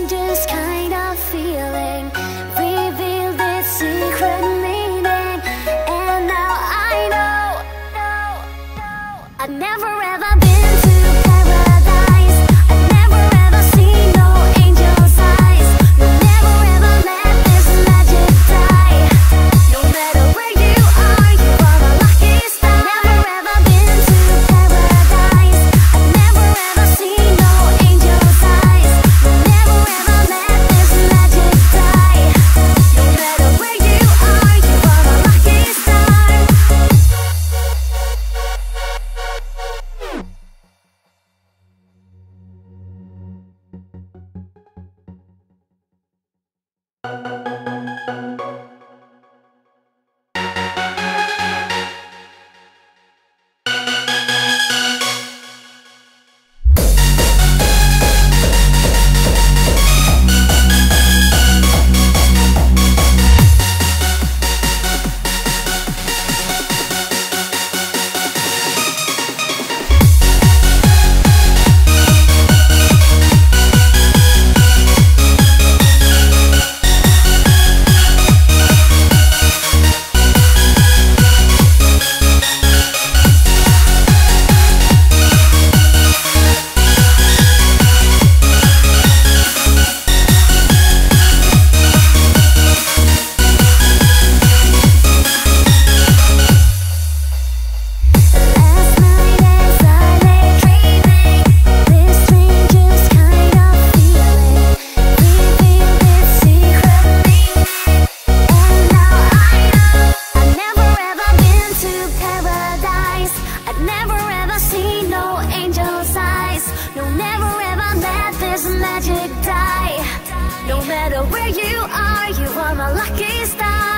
strangest kind of feeling revealed its secret meaning. And now I know I've never ever been to paradise. I've never ever seen no angel's eyes. No, never ever let this magic die. No matter where you are a lucky star. I've never ever been to paradise. I've never ever seen no angel's eyes. No, never ever let this magic die. No matter where you are a lucky star. Magic die. No matter where you are my lucky star.